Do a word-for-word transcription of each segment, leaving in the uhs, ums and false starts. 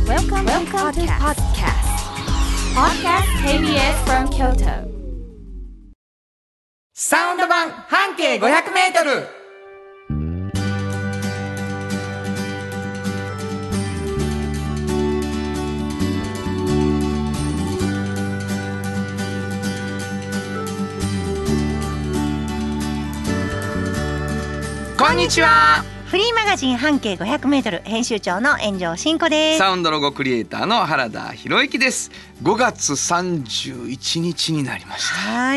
Welcome, Welcome to podcast. Podcast ケービーエス from Kyoto. サウンド版半径ごひゃくメートル。こんにちは。 フリーマガジン半径ごひゃくメートル編集長の炎上真子です。 サウンドロゴクリエイターの原田博之です。ごがつさんじゅういちにちになりました。 はい。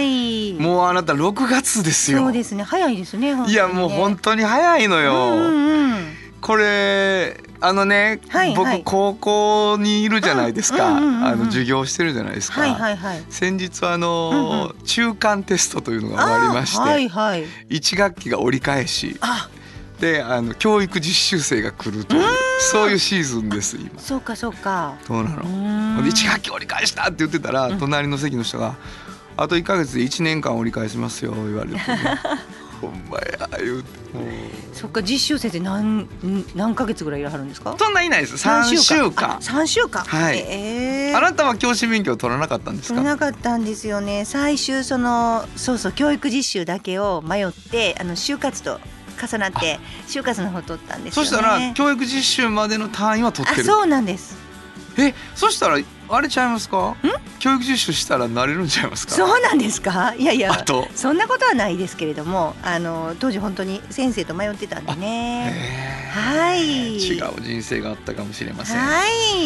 もうあなたろくがつですよ。 そうですね。早いですね。本当にね。 いやもう本当に早いのよ。 うんうん、 これあのね、 はいはい、 僕高校にいるじゃないですか。 うんうんうんうん、 あの授業してるじゃないですか。 はいはいはい、 先日あの、うんうん、中間テストというのが終わりまして、 はいはい、 いち学期が折り返し。 あであの教育実習生が来るというそういうシーズンです今。 そうかそうか。 そうなの。でいち学期折り返したって言ってたら、うん、隣の席の人があといっかげつでいちねんかん折り返しますよ言われて、ね、ほんまや言うてもう。 そっか実習生って何何ヶ月ぐらいいらはるんですか。 そんないないです。さんしゅうかん。 さんしゅうかん。 はい、えー、あなたは教師免許を取らなかったんですか。 取らなかったんですよね。最終そのそうそう教育実習だけを迷ってあの就活と重なって就活の方取ったんですよね。 そしたら教育実習までの単位は取ってる。 あ、そうなんです。 え、そしたらあれちゃいますか。教育実習したらなれるんちゃいますか。 そうなんですか。いやいや、 あとそんなことはないですけれども、あの当時本当に先生と迷ってたんでね。はい。 違う人生があったかもしれません。 はい。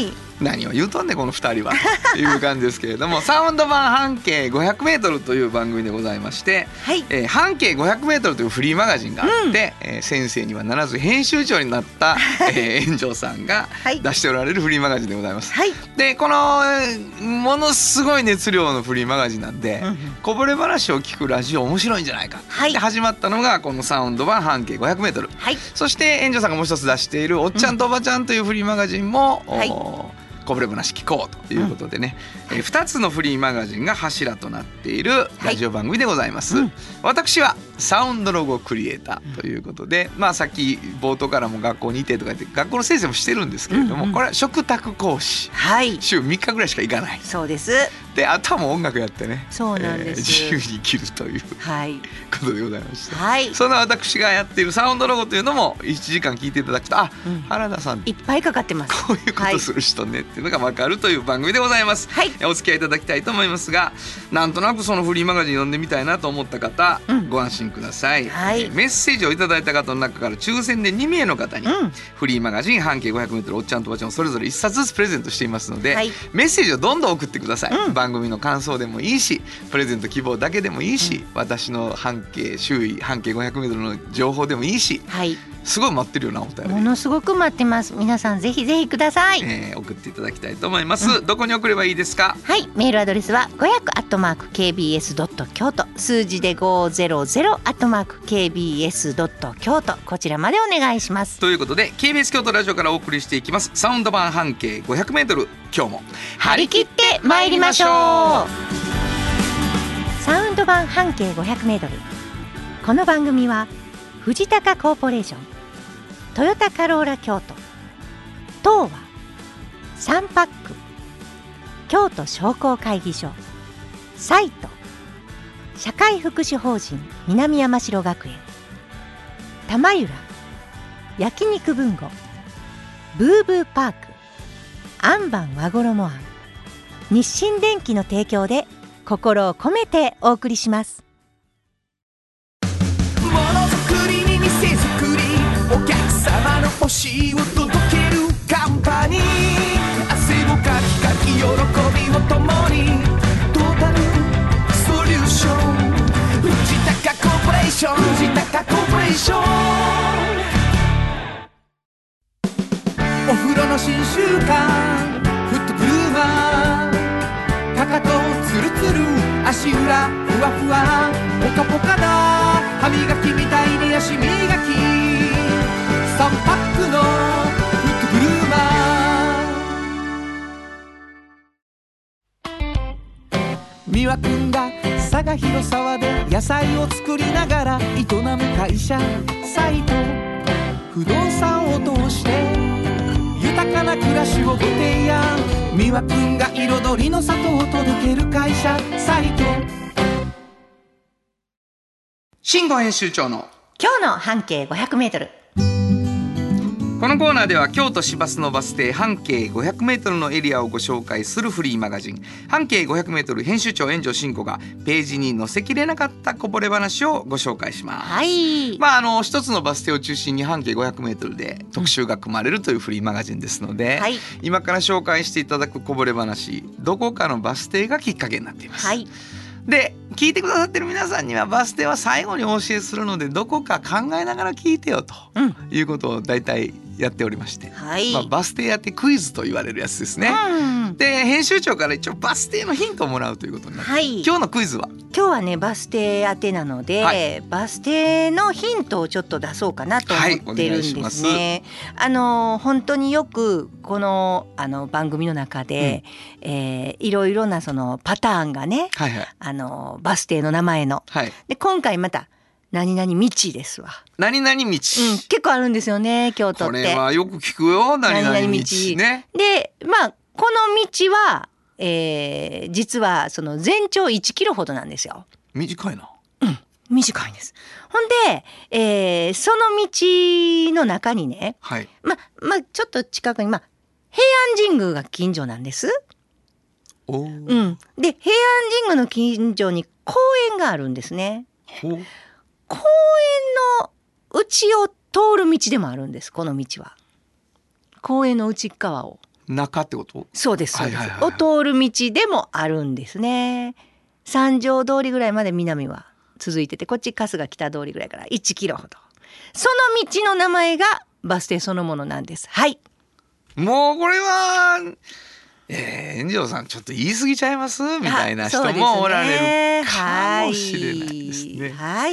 何を言うとんねこのふたりはという感じですけれどもサウンド版半径ごひゃくメートルという番組でございまして、はい、えー、半径ごひゃくメートルというフリーマガジンがあって、うん、えー、先生にはならず編集長になった、えー、炎上さんが出しておられるフリーマガジンでございます、はい、でこのものすごい熱量のフリーマガジンなんで、うん、こぼれ話を聞くラジオ面白いんじゃないか、はい、で始まったのがこのサウンド版半径ごひゃくメートル、はい、そして炎上さんがもう一つ出しているおっちゃんとおばちゃんというフリーマガジンも、うん、はい、こぼれ話聞こうということでね、うん、えー、ふたつのフリーマガジンが柱となっているラジオ番組でございます、はい、うん、私はサウンドロゴクリエイターということで、うん、まあさっき冒頭からも学校にいてとか言って学校の先生もしてるんですけれども、うんうん、これは嘱託講師、はい、週みっかぐらいしか行かない。そうです。であとはもう音楽やってね、そうなんです、えー、自由に生きるという、はい、ことでございまして、はい、その私がやっているサウンドロゴというのもいちじかん聞いていただくと、あ、うん、原田さんいっぱいかかってます。 こういうことする人ねっていうのが分かるという番組でございます、はい、お付き合いいただきたいと思いますが、なんとなくそのフリーマガジン読んでみたいなと思った方、うん、ご安心ください、はい、えー、メッセージをいただいた方の中から抽選でにめいの方に、うん、フリーマガジン半径 ごひゃくメートル おっちゃんとおばちゃんをそれぞれいっさつずつプレゼントしていますので、はい、メッセージをどんどん送ってください、うん、番組の感想でもいいしプレゼント希望だけでもいいし、うん、私の半径周囲半径 ごひゃくメートル の情報でもいいし、はい、すごい待ってるよなお二人。 ものすごく待ってます。皆さんぜひぜひください、 えー、送っていただきたいと思います、うん、どこに送ればいいですか。 はい、メールアドレスはごひゃくアットマーク ケービーエスドット 京都、数字でごひゃくアットマーク ケービーエスドット 京都、こちらまでお願いします。 ということで ケービーエス 京都ラジオからお送りしていきますサウンド版半径 ごひゃくメートル、今日も張り切って参りましょう。サウンド版半径 ごひゃくメートル、この番組は藤高コーポレーション、トヨタカローラ京都、東和、サンパック、京都商工会議所、サイト、社会福祉法人南山城学園、玉浦、焼肉文吾、ブーブーパーク、アンバン和衣庵、日清電機の提供で心を込めてお送りします。 ものづくりに店づくり、お客様の欲しいを届けるカンパニー、汗をかきかき喜びを共に、トータルソリューション、藤高コーポレーション、藤高コーポレーション。お風呂の新習慣フットブルーマー、かかとツルツル足裏ふわふわポカポカだ、歯磨きみたいに足磨き、さんパックのフットブルーマー。三輪くんが佐賀広沢で野菜を作りながら営む会社サイト、不動産を通して豊豊かな暮らしをご提案、美和くんが彩りの里を届ける会社サイト。 新語編集長の今日の半径ごひゃくメートル。 このコーナーでは京都市バスのバス停半径ごひゃくメートルのエリアをご紹介するフリーマガジン半径ごひゃくメートル編集長炎上真子がページに載せきれなかったこぼれ話をご紹介します。 はい。 まああの一つのバス停を中心に半径ごひゃくメートルで特集が組まれるというフリーマガジンですので、 はい、 今から紹介していただくこぼれ話、どこかのバス停がきっかけになっています。 はい。 で聞いてくださってる皆さんにはバス停は最後にお教えするのでどこか考えながら聞いてよということを大体やっておりまして、 はい、 まあ、バス停当てクイズと言われるやつですね、うん、で編集長から一応バス停のヒントをもらうということになって、はい、今日のクイズは今日はねバス停当てなので、はい、バス停のヒントをちょっと出そうかなと思ってるんですね、はい、あの本当によくこのあの番組の中で、うんえー、いろいろなそのパターンがね、はいはい、あのバス停の名前の、はい、で今回また何々道ですわ。 何々道、うん、 結構あるんですよね京都って。 これはよく聞くよ何々道ね。 でまあこの道は、えー、実はその全長いちキロほどなんですよ。 短いな。 うん短いんです。ほんで、えー、その道の中にね、はい、ままあちょっと近くにまあ平安神宮が近所なんです。 おうん、で平安神宮の近所に公園があるんですね。 ほう公園の内を通る道でもあるんです。この道は公園の内側を中ってこと？ そうですそうです、 はいはいはい、 を通る道でもあるんですね。三条通りぐらいまで南は続いてて、こっち春日北通りぐらいからいちキロほど、その道の名前がバス停そのものなんです。はい。 もうこれはえー、炎上さんちょっと言い過ぎちゃいますみたいな人もおられるかもしれないですね。 はい、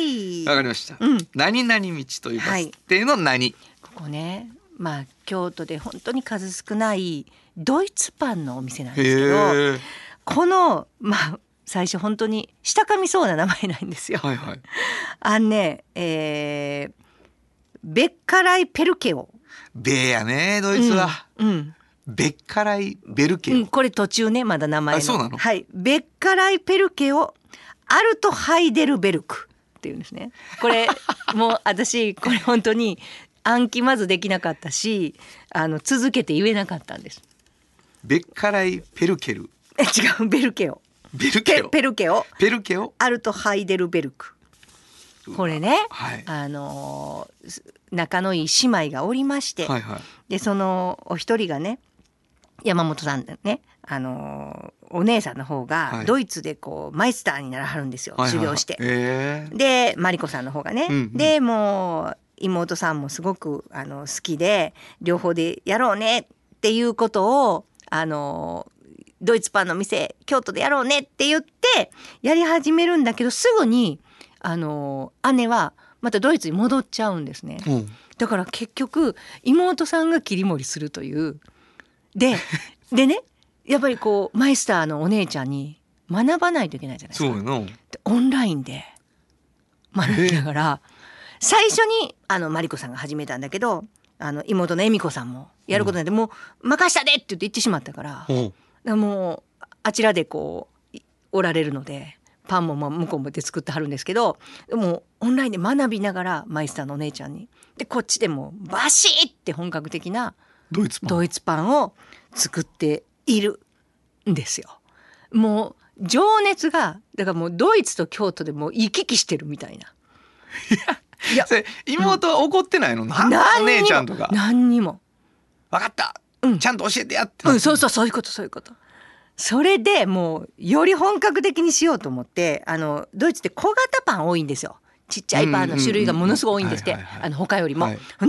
わかりました、うん、何々道というバス停の何、はい、 ここねまあ京都で本当に数少ないドイツパンのお店なんですけど、このまあ最初本当に下噛みそうな名前なんですよ。 はいはい、 あんね、えー、ベッカライペルケオ。 ベやねドイツは。うん、うんベッカライベルケオ、うん、これ途中ねまだ名前の。 あそうなの、 はい、ベッカライペルケオアルトハイデルベルクっていうんですね。これもう私これ本当に暗記まずできなかったし、あの続けて言えなかったんです。 ベッカライペルケルえ違うベルケオベルケオペルケオペルケオアルトハイデルベルク。これね、 はい、 あの仲のいい姉妹がおりまして、 はいはい、 でそのお一人がね山本さんね、あのー、お姉さんの方がドイツでこうマイスターにならはるんですよ、はい、修行して、 はいはいえー、 でマリコさんの方がね、うんうん、でもう妹さんもすごくあの好きで両方でやろうねっていうことをあのー、ドイツパンの店京都でやろうねって言ってやり始めるんだけど、すぐにあのー、姉はまたドイツに戻っちゃうんですね、うん、だから結局妹さんが切り盛りするというで, でねやっぱりこうマイスターのお姉ちゃんに学ばないといけないじゃないですか。 そうよでオンラインで学びながら最初にあのマリコさんが始めたんだけど、あの妹の恵美子さんもやることになって、うん、もう任したでって言って言ってしまったから、うん、だからもうあちらでこうおられるのでパンもまあ向こうもで作ってはるんですけど、もうオンラインで学びながらマイスターのお姉ちゃんにでこっちでもバシッって本格的なドイツパン、 ドイツパンを作っているんですよ。もう情熱がだからもうドイツと京都でもう行き来してるみたいな。 いやそれ妹は怒ってないの、うん、なんお姉ちゃんとか何にも分かった、うん、ちゃんと教えてやって、 うん、そうそうそういうことそういうこと。それでもうより本格的にしようと思って、あのドイツって小型パン多いんですよ。ちっちゃいパンの種類がものすごい多いんですって、あの他よりも、はい、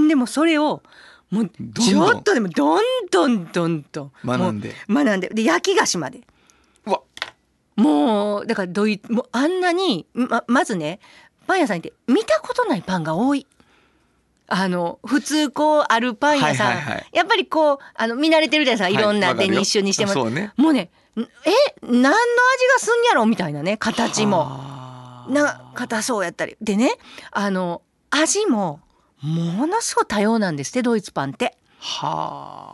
でもそれをもうちょっとでもどんどんどんどん学んで学んでで焼き菓子まで。 うわもうだからどいもうあんなに ま, まずねパン屋さんって見たことないパンが多い。あの普通こうあるパン屋さん、はいはいはい、やっぱりこうあの見慣れてるじゃないですか、いろんなデニッシュにしても、 そうね、 もうねえ何の味がすんやろみたいなね、形もな硬そうやったりでね、あの味もものすごい多様なんですってドイツパンって。 は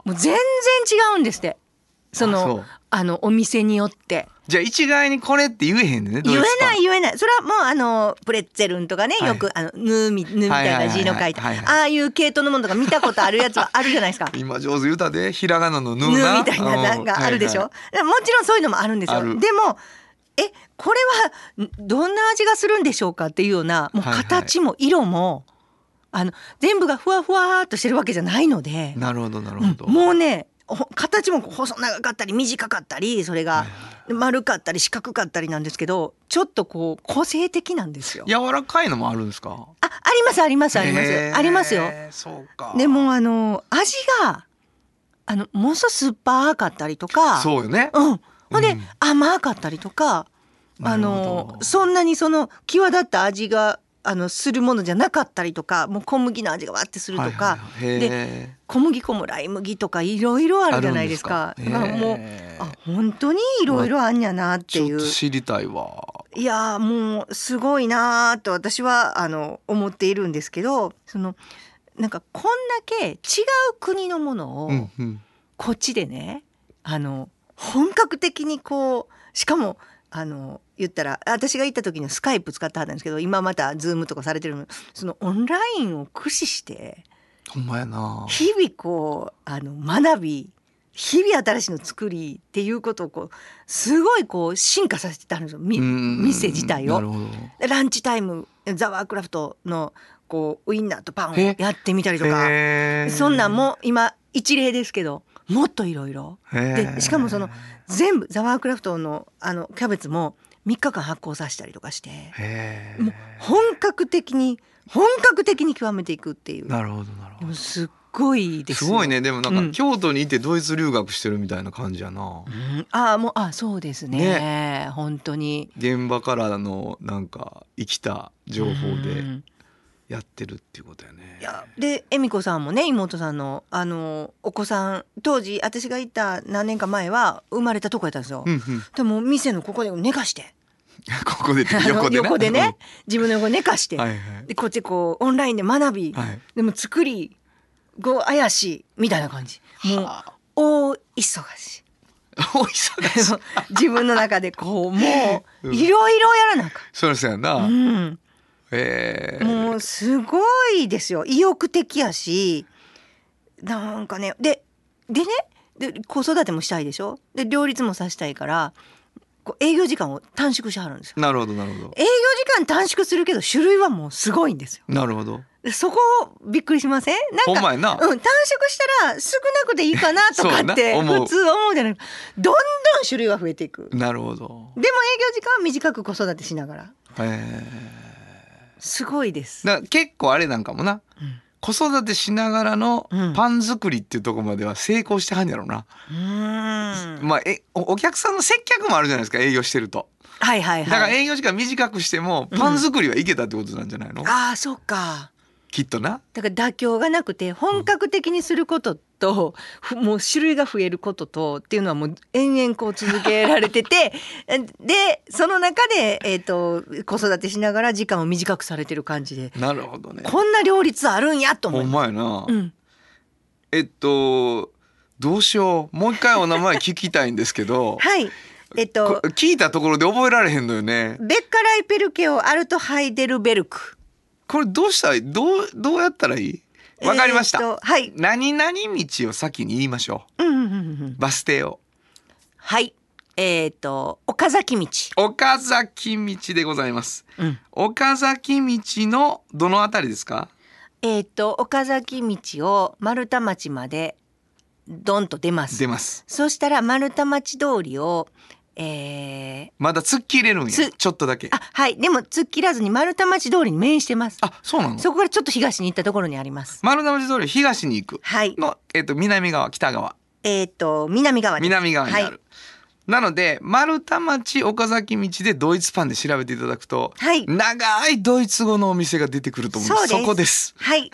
もう全然違うんですって。そのあそうあのお店によって。 じゃあ一概にこれって言えへんね。 言えない言えない。それはもうあのプレッツェルンとかね、 はい、 よくあのヌみヌみたいな字の書いて、ああいう系統のものとか見たことあるやつはあるじゃないですか。 今上手言うたで、ひらがなのヌヌみたいなのがあるでしょ、はいはい、もちろんそういうのもあるんですよ。でもえこれはどんな味がするんでしょうかっていうような、もう形も色も、はいはい、あの全部がふわふわっとしてるわけじゃないので。 なるほどなるほど、 うん、もうね形も細長かったり短かったり、それが丸かったり四角かったりなんですけど、ちょっとこう個性的なんですよ。 柔らかいのもあるんですか？ あ、ありますありますありますありますよ。 そうか。 でもあの味があのものすごく酸っぱかったりとか、 そうよね。 うん。ほんで、 うん、 甘かったりとか、あのそんなにその際立った味があのするものじゃなかったりとか、もう小麦の味がわってするとか、はいはい、で小麦粉もライ麦とかいろいろあるじゃないですか。だからもうあ本当にいろいろあんやなっていう、まあ、ちょっと知りたいわ。 いやもうすごいなと私はあの思っているんですけど、そのなんかこんだけ違う国のものを、うんうん、こっちでねあの本格的にこう、しかもあの言ったら私が行った時のスカイプ使ってはったんですけど、今またズームとかされてるの、そのオンラインを駆使してほんまやな、 日々こうあの学び、日々新しいの作りっていうことをこうすごいこう進化させてたんですよ、店自体を。なるほど。ランチタイムザワークラフトのこうウインナーとパンをやってみたりとか、そんなんも今一例ですけど、もっといろいろで、しかもその全部ザワークラフトのあのキャベツもみっかかん発酵させたりとかして、もう本格的に本格的に極めていくっていう。 なるほどなるほど。 すっごいですよ。 すごいね。でもなんか、うん、京都にいてドイツ留学してるみたいな感じやな、 うん、あもうあそうですね、ね本当に現場からのなんか生きた情報でやってるっていうことやね。 いやで恵美子さんもね、妹さんのあのお子さん、当時私が行った何年か前は生まれたとこやったんですよ、うんうん、でも店のここで寝かしてここで横でね横でね自分の横寝かして、はいはい、でこっちこうオンラインで学び、はい、でも作りご怪しいみたいな感じ、もう大忙し大忙し自分の中でこうもういろいろやらなか、 そうですよな、 うんえー、 もうすごいですよ。意欲的やし、なんかねででねで子育てもしたいでしょ、で両立もさせたいからこう営業時間を短縮しはるんですよ。 なるほどなるほど。 営業時間短縮するけど種類はもうすごいんですよ。 なるほど。 そこびっくりしません？なんかほんまやな、 うん、短縮したら少なくていいかなとかって普通思うじゃない。どんどん種類は増えていく。 なるほど。 でも営業時間は短く子育てしながら。へー、すごいです。 だ結構あれなんかもな、うん、子育てしながらのパン作りっていうところまでは成功してはんやろうな。うーん、まあ、え お, お客さんの接客もあるじゃないですか、営業してると。 はいはいはい。 だから営業時間短くしてもパン作りはいけたってことなんじゃないの？ うん、ああそうか。 きっとな。 だから妥協がなくて本格的にすることと、うん、もう種類が増えることとっていうのはもう延々こう続けられててでその中で、えーと、子育てしながら時間を短くされてる感じで。 なるほどね。 こんな両立あるんやと思います。 ほんまやな、 うん、 えっとどうしよう、もう一回お名前聞きたいんですけどはいえっと聞いたところで覚えられへんのよね。 ベッカライペルケオアルトハイデルベルク。 これどうしたらいい？どうどうやったらいい？わかりました、えーはい、 何々道を先に言いましょう、うんうんうんうん、バス停を。 はいえーと岡崎道。 岡崎道でございます、うん、岡崎道のどのあたりですか？ えーと岡崎道を丸太町までドンと出ます。 出ます。 そしたら丸太町通りをえー、 まだ突っ切れるんや、ちょっとだけ。 あはいでも突っ切らずに丸太町通りに面してます。 あそうなの。 そこからちょっと東に行ったところにあります。 丸太町通り東に行くの、 はいえー、と南側北側えっ、ー、と南側です。 南側にある、はい、なので丸太町岡崎道でドイツパンで調べていただくと、はい、長いドイツ語のお店が出てくると思うんです。 そ, そこです。 はい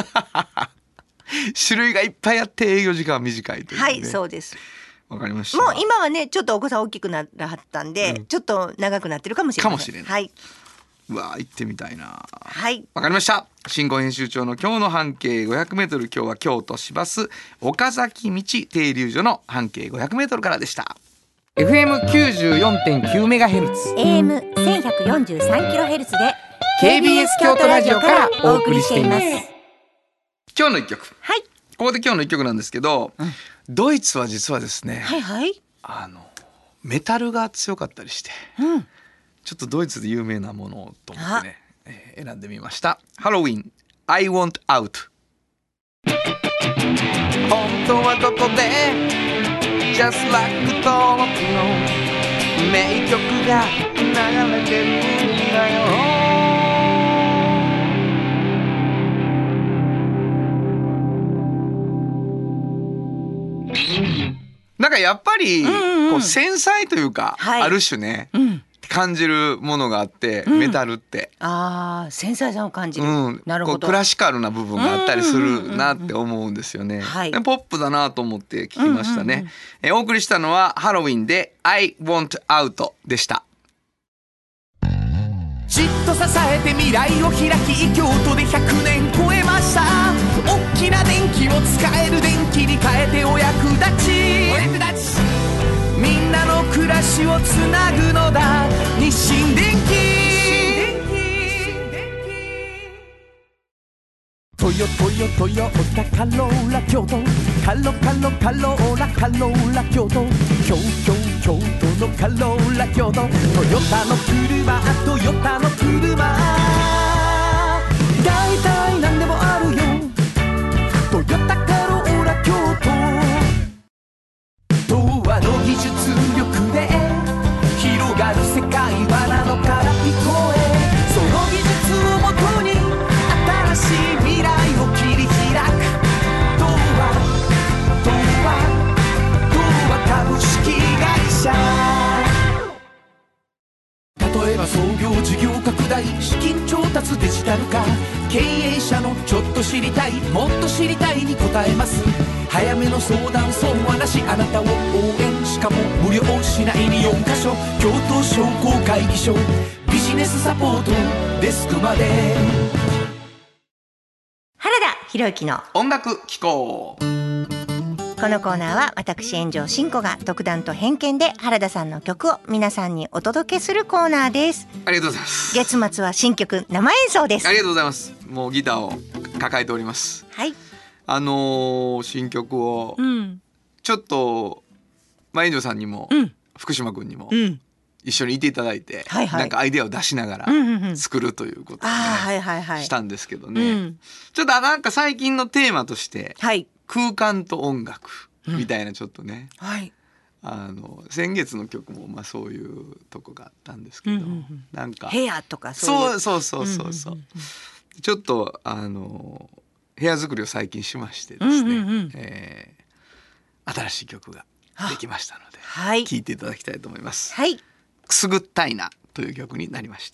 種類がいっぱいあって営業時間は短いという、ね、 はいそうです。 わかりました。 もう今はねちょっとお子さん大きくならはったんで、うん、ちょっと長くなってるかもしれない。 かもしれない、 はい、 うわ行ってみたいな。 はいわかりました。新語編集長の今日の半径 ごひゃくメートル、今日は京都市バス岡崎道停留所の半径 ごひゃくメートル からでした。 エフエムきゅうじゅうよんてんきゅうメガヘルツエーエムせんひゃくよんじゅうさんキロヘルツ でケービーエス 京都ラジオからお送りしています。今日の一曲、 はい、 ここで今日の一曲なんですけど、うん、ドイツは実はですね、 はいはい、 あのメタルが強かったりして、うん、ちょっとドイツで有名なものをと思ってね、えー、選んでみました。ハロウィン I want out。 本当はどこで Just like 登録の名曲が流れてるんだよ。なんかやっぱりこう繊細というか、ある種ね、感じるものがあって、メタルって、 ああ繊細さを感じる、なるほど。 こうクラシカルな部分があったりするなって思うんですよね。ポップだなと思って聞きましたね。お送りしたのはハロウィンで I want out でした。 じっと支えて未来を開き、京都でひゃくねん超えました。大きな電気を使える電気に変えてお役立ち、お役立ちみんなの暮らしをつなぐのだ、日清電気。トヨトヨトヨタカローラ京都、カロカロカローラカローラ京都、京京京都のカローラ京都、トヨタの車トヨタの車、だいたいなんでもあるよ、トヨタカローラ京都。童話の技術力で広がる世界はなのから聞こえ、その技術をもとに新しい未来を切り開く。童話童話童話株式会社。例えば創業事業拡大、資金調達デジタル化、経営者のちょっと知りたいもっと知りたいに答えます。早めの相談損はなし、あなたを応援、しかも無料市内によんカ所、京都商工会議所、ビジネスサポートデスクまで。 原田博之の音楽機構。 このコーナーは私炎上真子が独断と偏見で原田さんの曲を皆さんにお届けするコーナーです。 ありがとうございます。 月末は新曲生演奏です。 ありがとうございます。もうギターを抱えております。 はい。 あのー、新曲をちょっと、まあ、炎上さんにも、うん、福島君にも、うん、一緒にいていただいて、はいはい、なんかアイデアを出しながら作るということを、ね、はいはいはい、したんですけどね、うん、ちょっとなんか最近のテーマとして、はい、空間と音楽みたいなちょっとね、うんはい、あの先月の曲もまあそういうとこがあったんですけど、うんうんうん、なんか部屋とかそういうそうそうそうそう、うんうんうん、ちょっとあの部屋作りを最近しましてですね、うんうんうんえー、新しい曲ができましたので、はい、聴いていただきたいと思います。はい、くすぐったいなという曲になりました。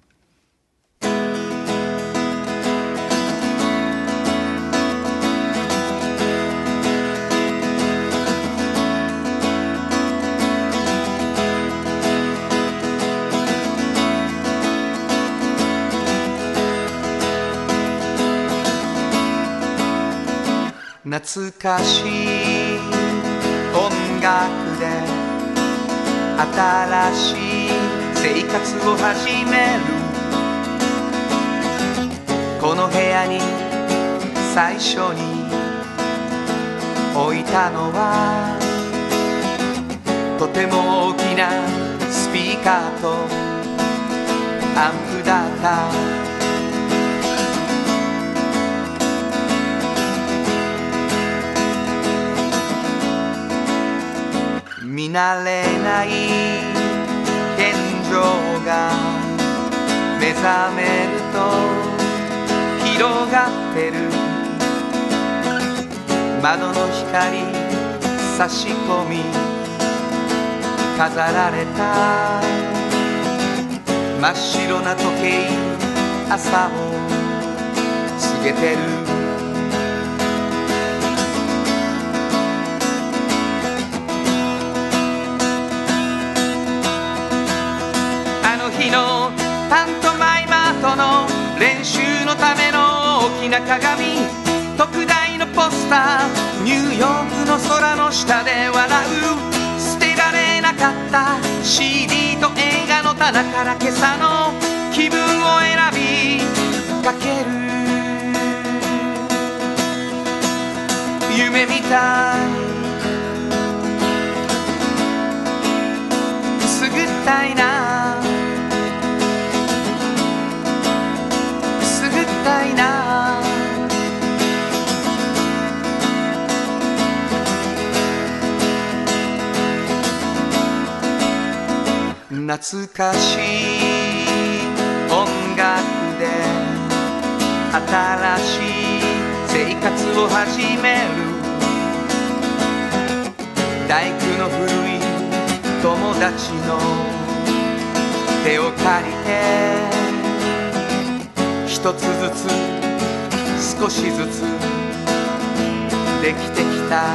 懐かしい音楽で新しい生活を始める。この部屋に最初に置いたのはとても大きなスピーカーとアンプだった。見慣れない天井が目覚めると広がってる。窓の光差し込み飾られた真っ白な時計、朝を告げてる。あの日のパントマが鏡、特大のポスター、ニューヨークの空の下で笑う、捨てられなかった シーディー と映画の棚から今朝の気分を選びかける。夢みたい、くすぐったいな、くすぐったいな。懐かしい音楽で新しい生活を始める。大工の古い友達の手を借りて、一つずつ少しずつできてきた。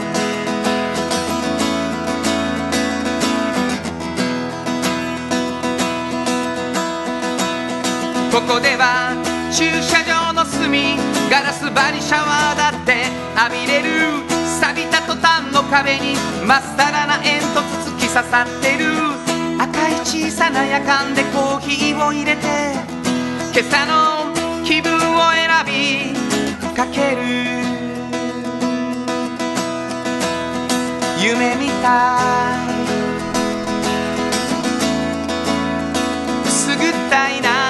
ここでは駐車場の隅、ガラス張りシャワーだって浴びれる。錆びたトタンの壁にまっさらな煙突突き刺さってる。赤い小さなやかんでコーヒーを入れて、今朝の気分を選びかける。夢みたい、くすぐったいな。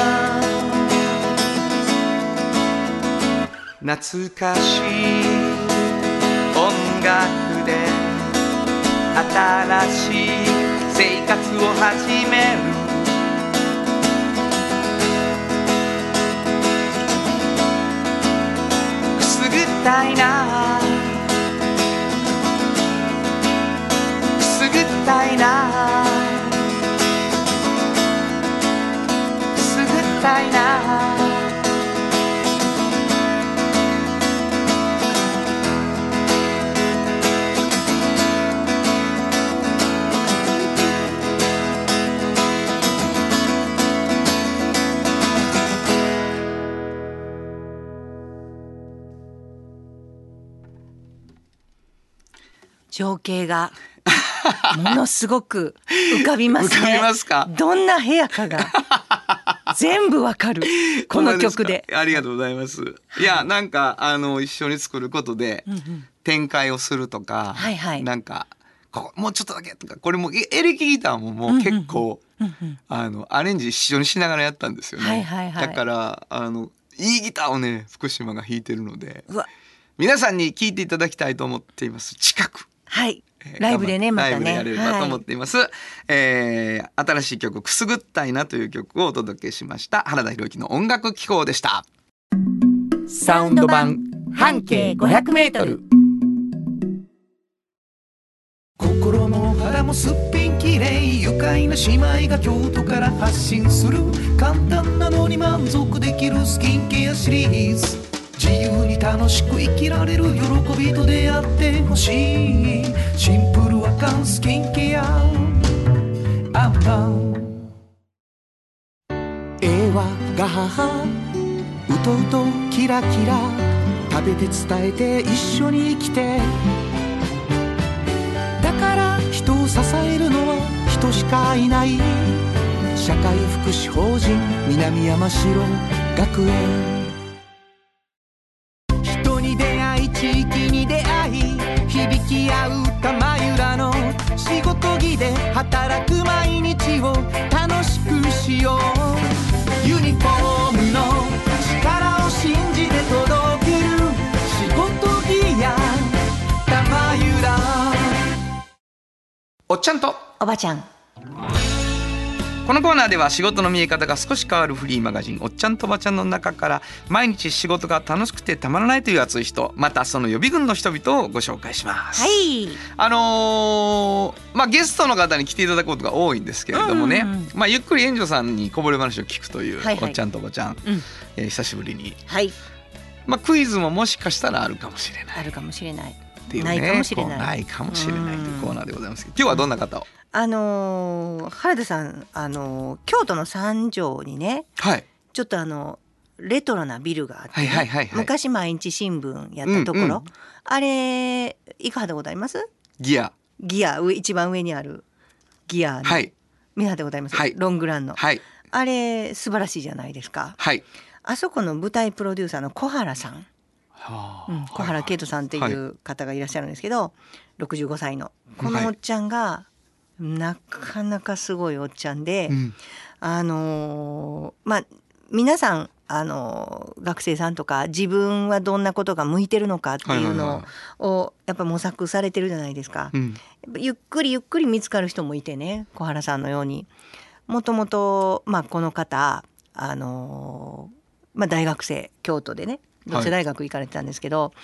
懐かしい音楽で新しい生活を始める。くすぐったいな、くすぐったいな、くすぐったいな。 情景がものすごく浮かびますね。 浮かびますか。 どんな部屋かが全部わかるこの曲で。 ありがとうございます。いや、なんかあの一緒に作ることで展開をするとか、 はいはい、 なんかこもうちょっとだけとか、これもエレキギターももう結構、うんうん、あのアレンジ一緒にしながらやったんですよね。はいはいはい、だからあのいいギターをね福島が弾いてるので、うわ、皆さんに聴いていただきたいと思っています。近く。 はい、ライブでね、またね、 ライブでやれればと思っています。はい、えー、新しい曲くすぐったいなという曲をお届けしました。原田裕之の音楽機構でした。 サウンド版半径ごひゃくメートル。心も肌もすっぴんきれい、愉快な姉妹が京都から発信する、簡単なのに満足できるスキンケアシリーズ。自由に楽しく生きられる喜びと出会ってほしい、シンプルアカンスキンケアアンパン。えわが母うとうとキラキラ、食べて伝えて一緒に生きて、だから人を支えるのは人しかいない、社会福祉法人南山城学園。地域に出会い響き合う玉ゆらの仕事着で働く毎日を楽しくしよう、ユニフォームの力を信じて届ける仕事着や玉ゆら。 おっちゃんとおばちゃん。 このコーナーでは仕事の見え方が少し変わるフリーマガジンおっちゃんとおばちゃんの中から、毎日仕事が楽しくてたまらないという熱い人、またその予備軍の人々をご紹介します。 はい、 あのー、まあゲストの方に来ていただくことが多いんですけれどもね、うんうんうん、まあゆっくり援助さんにこぼれ話を聞くという、はいはい、おっちゃんとおばちゃん、うん、えー、久しぶりに、はい、まあクイズももしかしたらあるかもしれない、 あるかもしれないっていうね、 ないかもしれない、 ないかもしれないというコーナーでございますけど、今日はどんな方を？ あのー、原田さん、あのー、京都の三条にね、はい、ちょっとあのレトロなビルがあって、ね、 はいはいはいはい、 昔毎日新聞やったところ、うんうん、あれ行かはったことあります？ ギアギア上一番上にあるギアの、はい、見はったことあります？はい、ロングランの、はい、あれ素晴らしいじゃないですか、はい、あそこの舞台プロデューサーの小原さん、はあうん、小原圭人さんっていう方がいらっしゃるんですけど、はい、ろくじゅうごさいのこのおっちゃんが、はい、なかなかすごいおっちゃんで、うん、あのー、まあ皆さんあの学生さんとか自分はどんなことが向いてるのかっていうのをやっぱ模索されてるじゃないですか、うん、ゆっくりゆっくり見つかる人もいてね、小原さんのようにもともとまあこの方あの、まあ、大学生京都でね同世大学行かれてたんですけど、はい、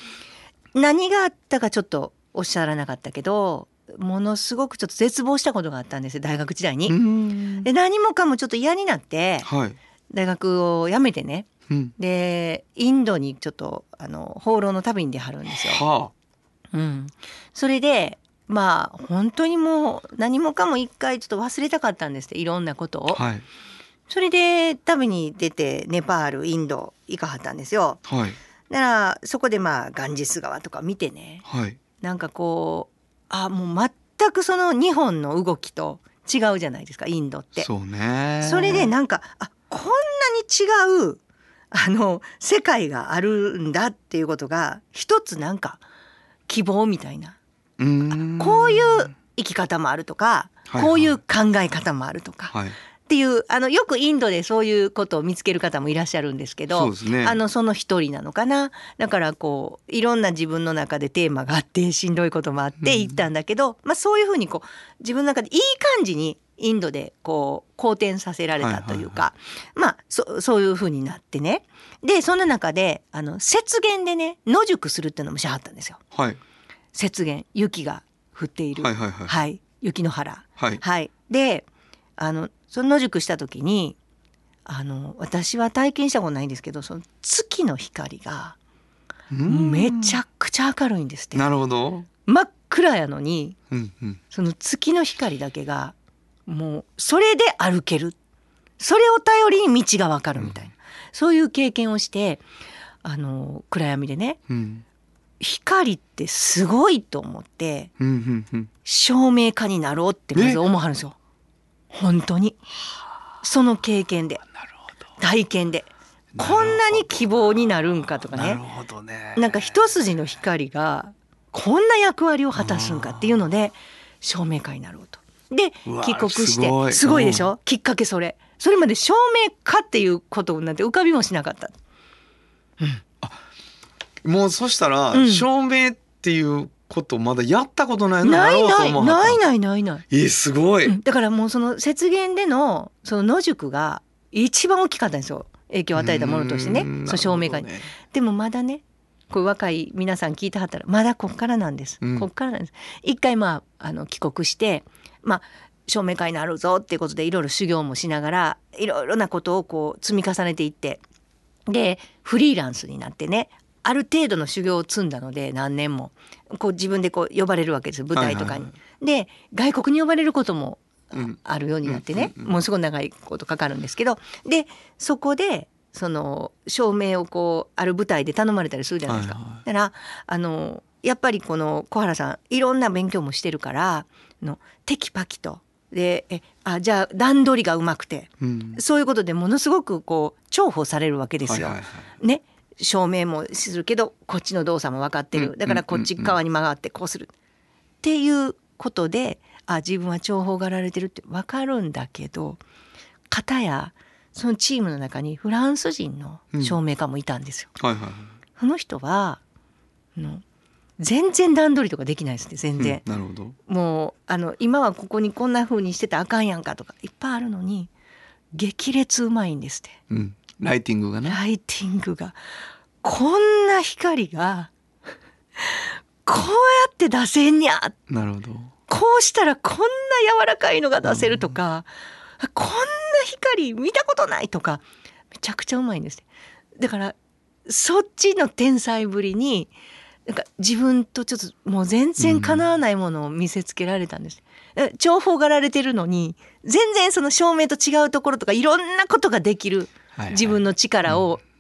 何があったかちょっとおっしゃらなかったけどものすごくちょっと絶望したことがあったんですよ大学時代に。で何もかもちょっと嫌になって、はい大学を辞めてね、うん、でインドにちょっとあの放浪の旅に出はるんですよ、はあうん、それでまあ本当にもう何もかも一回ちょっと忘れたかったんですっていろんなことを、はい、それで旅に出てネパールインド行かはったんですよ、はい、だからそこでまあガンジス川とか見てね、はい、なんかこうあもう全くその日本の動きと違うじゃないですかインドって。 そうね。 それでなんかあこんなに違うあの世界があるんだっていうことが一つなんか希望みたいな、うーんこういう生き方もあるとか、はいはい、こういう考え方もあるとか、はい、っていうあのよくインドでそういうことを見つける方もいらっしゃるんですけど、そうですね、あのその一人なのかな。だからこういろんな自分の中でテーマがあってしんどいこともあって行ったんだけど、うんまあ、そういうふうにこう自分の中でいい感じにインドでこう好転させられたというか、はいはいはい、まあ そ, そういう風になってね。でその中であの雪原でね野宿するっていうのもしはったんですよ、はい、雪原雪が降っている、はいはいはいはい、雪の原、はいはい、であのその野宿した時にあの私は体験したことないんですけどその月の光がめちゃくちゃ明るいんですって。 なるほど。 真っ暗やのに、 うんうん、 その月の光だけがもうそれで歩ける、それを頼りに道が分かるみたいな、うん、そういう経験をしてあの暗闇でね、うん、光ってすごいと思って、うんうんうん、照明家になろうってまず思わはるんですよ本当に。その経験で体験でこんなに希望になるんかとか ね, なるほどねなんか一筋の光がこんな役割を果たすんかっていうので照明家になろうとで帰国して す, ごいすごいでしょ、うん、きっかけそれそれまで照明家っていうことなんて浮かびもしなかった、 うん、あもうそしたら、うん、照明っていうことまだやったことないのないないないないないない。 えー、すごい、 うん、だからもうその雪原でのその野宿が一番大きかったんですよ影響を与えたものとしてね、その照明家に、ね、でもまだねこれ若い皆さん聞いてはったらまだこっからなんです、うん、こっからなんです。一回まああの帰国してまあ照明家になるぞっていうことでいろいろ修行もしながらいろいろなことをこう積み重ねていってでフリーランスになってねある程度の修行を積んだので何年もこう自分でこう呼ばれるわけです舞台とかに、はいはいはい、で外国に呼ばれることもあるようになってね、うんうんうん、もうすごい長いことかかるんですけどでそこでその照明をこうある舞台で頼まれたりするじゃないですか、はいはい、だからあのやっぱりこの小原さんいろんな勉強もしてるからのテキパキとでえあじゃあ段取りがうまくて、うん、そういうことでものすごくこう重宝されるわけですよ、はいはいはい、ね照明もするけどこっちの動作も分かってるだからこっち側に曲がってこうするっていうことであ自分は重宝がられてるって分かるんだけど片やそのチームの中にフランス人の照明家もいたんですよ、うんはいはい、その人はの全然段取りとかできないですね全然、 うん、なるほど。 もうあの今はここにこんな風にしてたらあかんやんかとかいっぱいあるのに激烈うまいんですって、 うん、ライティングがねライティングがこんな光がこうやって出せんにゃなるほどこうしたらこんな柔らかいのが出せるとか、うん、こんな光見たことないとかめちゃくちゃうまいんです。だからそっちの天才ぶりになんか自分とちょっともう全然かなわないものを見せつけられたんです、うん、重宝がられてるのに全然その照明と違うところとかいろんなことができる自分の力を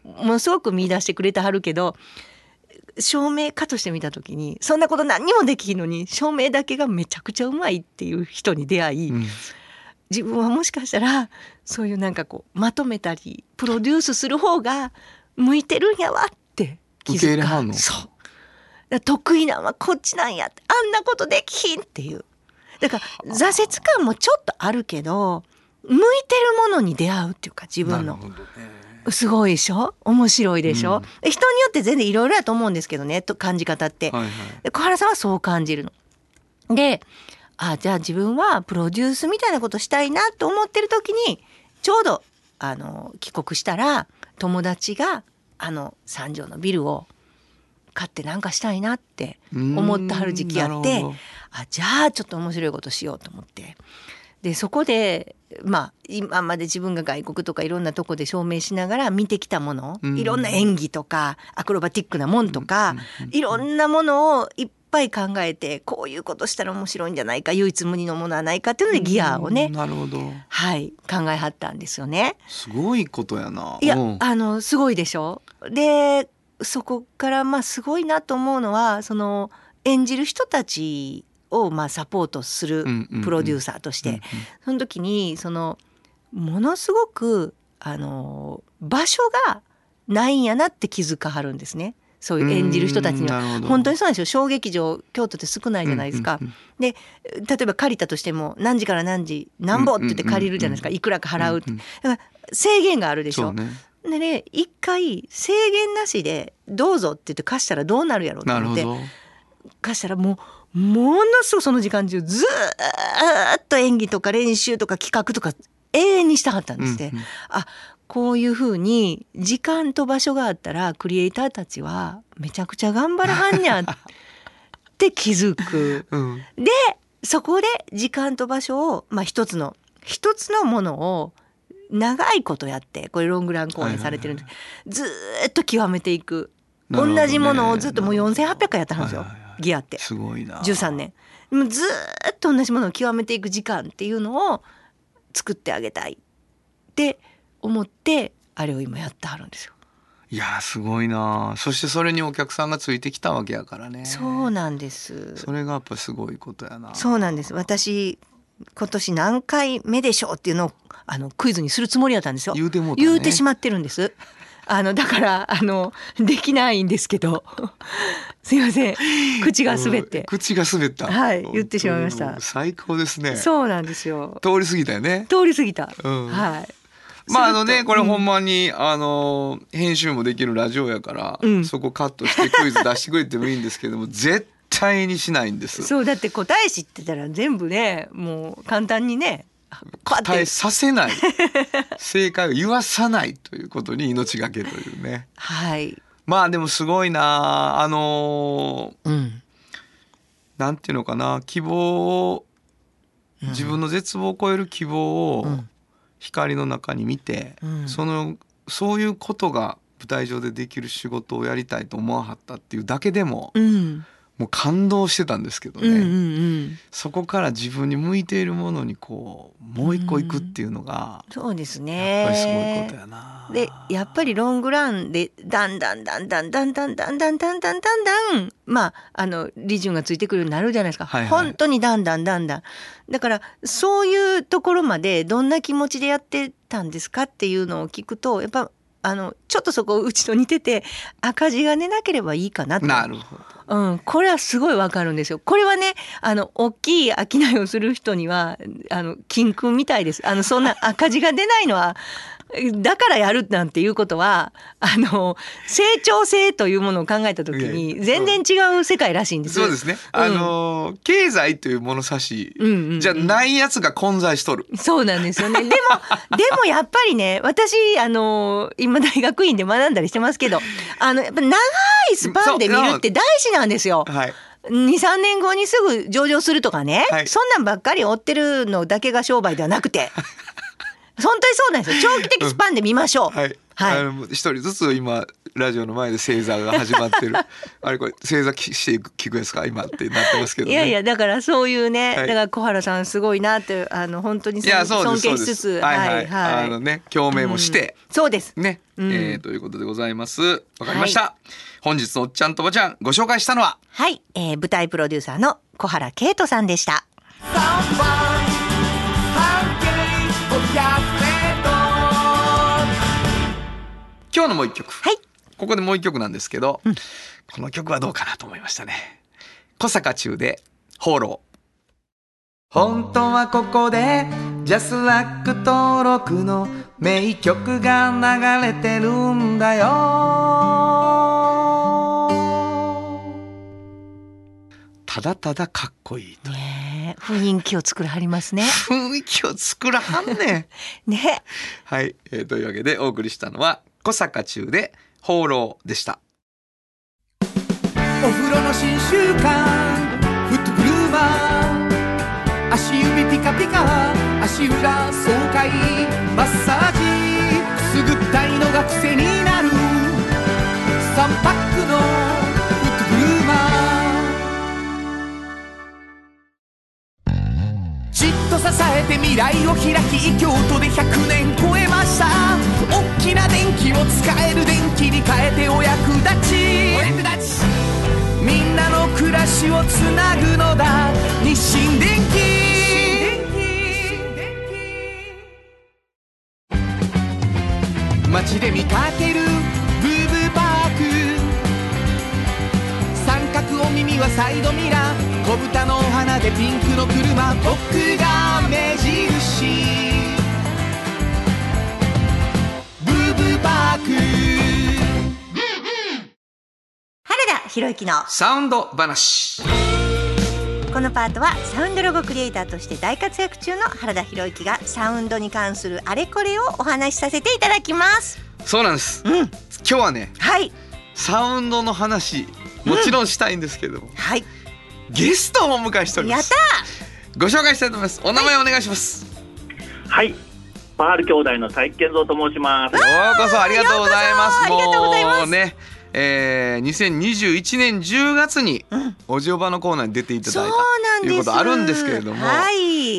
ものすごく見出してくれてはるけど、照明家として見た時にそんなこと何にもできひんのに照明だけがめちゃくちゃうまいっていう人に出会い、うん、自分はもしかしたらそういうなんかこうまとめたりプロデュースする方が向いてるんやわって気づか。受け入れはんの？そうだ、得意なのはこっちなんやって、あんなことできひんっていう。だから挫折感もちょっとあるけど向いてるものに出会うっていうか、自分の、ね、すごいでしょ、面白いでしょ、うん、人によって全然いろいろだと思うんですけどね、と感じ方って、はいはい、小原さんはそう感じるので、あ、じゃあ自分はプロデュースみたいなことしたいなと思ってる時にちょうどあの帰国したら友達があの三条のビルを買ってなんかしたいなって思ってはる時期やって、あ、じゃあちょっと面白いことしようと思って、でそこでまあ今まで自分が外国とかいろんなとこで証明しながら見てきたもの、いろんな演技とかアクロバティックなもんとか、いろんなものをいっぱい考えて、こういうことしたら面白いんじゃないか、唯一無二のものはないかっていうのでギアをね、 なるほど、 はい、考えはったんですよね。 すごいことやな。 いや、あのすごいでしょ。でそこからまあすごいなと思うのは、その演じる人たちをまあサポートするプロデューサーとして、うんうんうん、その時にそのものすごくあの場所がないんやなって気づかはるんですね。そういう演じる人たちには本当にそうなんですよ。小劇場京都って少ないじゃないですか、うんうんうん、で例えば借りたとしても何時から何時何ぼって言って借りるじゃないですか、いくらか払うって、だから制限があるでしょ。でね、一回制限なしでどうぞって言って貸したらどうなるやろうと思って、貸したらもうものすごくその時間中ずーっと演技とか練習とか企画とか永遠にしたかったんですって、うんうん、あ、こういう風に時間と場所があったらクリエイターたちはめちゃくちゃ頑張らはんにゃって気づく、うん、でそこで時間と場所を、まあ、一つの一つのものを長いことやって、これロングラン公演されてるんで、はいはいはい、ずーっと極めていく、ね、同じものをずっともうよんせんはっぴゃっかいやったんですよ、はいはいはい、ギアってすごいな、 じゅうさんねんもうずーっと同じものを極めていく時間っていうのを作ってあげたいって思ってあれを今やってはるんですよ。 いやすごいな。そしてそれにお客さんがついてきたわけやからね。 そうなんです。 それがやっぱすごいことやな。 そうなんです。私今年何回目でしょうっていうのをあのクイズにするつもりだったんですよ。 言うてもうたね。 言うてしまってるんです。あのだからあのできないんですけどすいません、口が滑って口が滑った、 はい、言ってしまいました。 最高ですね。 そうなんですよ。 通り過ぎたよね。 通り過ぎた、うん、はい。 まああのね、これほんまに、うん、あの編集もできるラジオやから、うん、そこカットしてクイズ出してくれてもいいんですけども絶対にしないんです。 そうだって答え知ってたら全部ね、もう簡単にね答えさせない正解を言わさないということに命がけというね。 はい。 まあでもすごいな、あのーうん、なんていうのかな、希望を、うん、自分の絶望を超える希望を光の中に見て、うん、そのそういうことが舞台上でできる仕事をやりたいと思わはったっていうだけでも、うん、もう感動してたんですけどね、うんうんうん、そこから自分に向いているものにこうもう一個行くっていうのが、 うん、そうですね、 やっぱりすごいことやな。 でやっぱりロングランでだんだんだんだんだんだんだんだんだんだんだんだんまああの利潤がついてくるようになるじゃないですか、はいはい、本当にだんだんだんだんだからそういうところまでどんな気持ちでやってたんですかっていうのを聞くと、やっぱあのちょっとそこうちと似てて、赤字が出なければいいかなと。 なるほど、 うん、これはすごいわかるんですよ。これはね、あの大きい商いをする人にはあの金訓みたいです。あのそんな赤字が出ないのはだからやるなんていうことは、あの成長性というものを考えた時に全然違う世界らしいんです。 そうですね、うん、あの経済という物差しじゃないやつが混在しとる、 うんうん、そうなんですよね。でもでもやっぱりね、私あの今大学院で学んだりしてますけど、あのやっぱ長いスパンで見るって大事なんですよ。はい、にさんねんごにすぐ上場するとかね、はい、そんなんばっかり追ってるのだけが商売ではなくて本当にそうなんですよ。長期的スパンで見ましょう、うん、はい、 はい、 あの一人ずつ今ラジオの前で正座が始まってるあれこれ正座していく聞くやつか今ってなってますけど、ね、 いやいやだからそういうね、 はい、 だから小原さんすごいなってあの本当に尊敬しつつ、 はいはいはい、あのね共鳴もして、うん、 そうですね、うん、えー、ということでございます。わかりました、はい、本日のおっちゃんとおばちゃんご紹介したのははい、えー、舞台プロデューサーの小原圭人さんでした。 今日のもう一曲、 はい、 ここでもう一曲なんですけど、うん、この曲はどうかなと思いましたね。小坂忠で放浪。本当はここでジャスラック登録の名曲が流れてるんだよ。ただただかっこいいという、 ね、雰囲気を作らはりますね。 雰囲気を作らはんねんね、 はい、えー、というわけでお送りしたのは小坂忠で放浪でした。 お風呂の新習慣フットグルーマー、足指ピカピカ足裏爽快マッサージくすぐったいのが癖になるさんパックのフットグルーマー、じっと支えて未来を開き京都でひゃくねん超えました。大きな電気を使える電気に変えてお役立ち、お役立ちみんなの暮らしをつなぐのだ日清電気。街で見かけるブーブーパーク、三角お耳はサイドミラー、小豚のお花でピンクの車、僕が目印ブーブーパーク。 原田博之のサウンド話。 このパートはサウンドロゴクリエイターとして大活躍中の原田博之がサウンドに関するあれこれをお話しさせていただきます。 そうなんです、うん、今日はね、 はい、 サウンドの話もちろんしたいんですけども、うん、 はい、 ゲストをお迎えしております。 やったー、 ご紹介したいと思います。お名前お願いします。 はい、パール兄弟の佐伯健三と申します。 ようこそありがとうございます。 ありがとうございます。 もうね、えー、にせんにじゅういちねんじゅうがつにおじおばのコーナーに出ていただいたということあるんですけれども、 はい、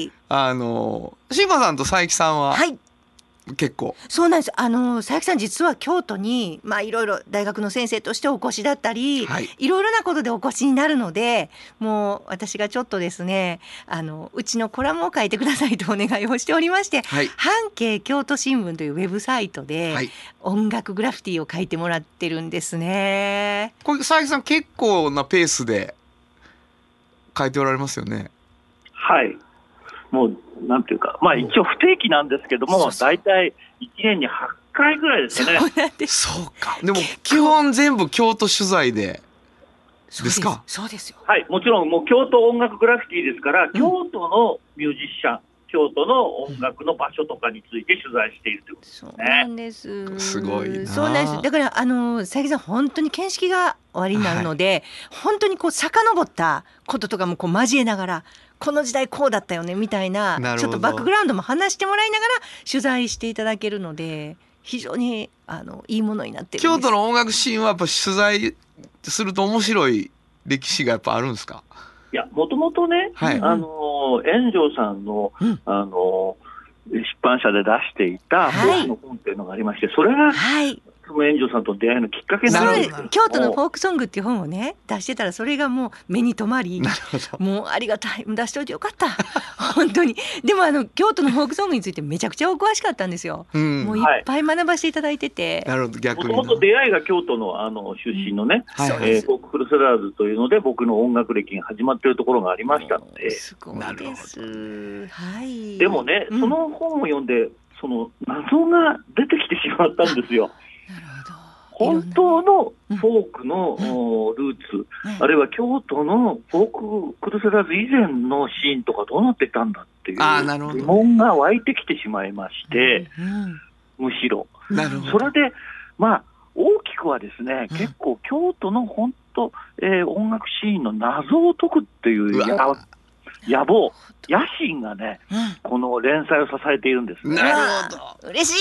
あの慎吾さんと佐伯さんは、 はい、 結構そうなんです。あの佐伯さん実は京都にまあいろいろ大学の先生としてお越しだったり、はい、いろいろなことでお越しになるので、もう私がちょっとですね、あのうちのコラムを書いてくださいとお願いをしておりまして、はい、半径京都新聞というウェブサイトで、はい、音楽グラフィティを書いてもらってるんですね。 これ佐伯さん結構なペースで書いておられますよね。 はい、もうなんていうか、まあ一応不定期なんですけども、だいたいいちねんにはちかいぐらいですよね。 そうなんです。 そうか。でも基本全部京都取材でですか。 そうですよ。 はい、もちろんもう京都音楽グラフィティですから、うん、京都のミュージシャン、京都の音楽の場所とかについて取材しているということですね。 そうなんです。 すごいな。 そうなんです。だからあの佐伯さん本当に見識がおありになるので、はい、本当にこう遡ったこととかもこう交えながら、この時代こうだったよねみたいな、ちょっとバックグラウンドも話してもらいながら取材していただけるので、非常にあのいいものになってるんです。 京都の音楽シーンはやっぱ取材すると面白い歴史がやっぱあるんですか。 いや、もともとね、はい、あの炎上さんの、うん、あの出版社で出していたフォークの本っていうのがありまして、それが、はい、その炎上さんと出会いのきっかけになるんです。 京都のフォークソングっていう本をね出してたら、それがもう目に留まり、もうありがたい、出しておいてよかった本当に。でもあの京都のフォークソングについてめちゃくちゃお詳しかったんですよ、うん、もういっぱい学ばせていただいてて、 なるほど。逆にもともと出会いが京都 の, あの出身のね、うん、はいはい、えー、フォークフルセラーズというので僕の音楽歴が始まっているところがありましたので。 すごいです、はい、 でもね、その本を読んでその謎が出てきてしまったんですよ。 なるほど。 本当のフォークの、うん、ルーツ、うん、あるいは京都のフォーククルセラーズ以前のシーンとかどうなってたんだっていう疑問が湧いてきてしまいまして、うん、むしろなるほど。 それでまあ大きくはですね、うん、結構京都の本当、えー、音楽シーンの謎を解くっていうや野望、野心がね、うん、この連載を支えているんですね。 なるほど。 嬉しい。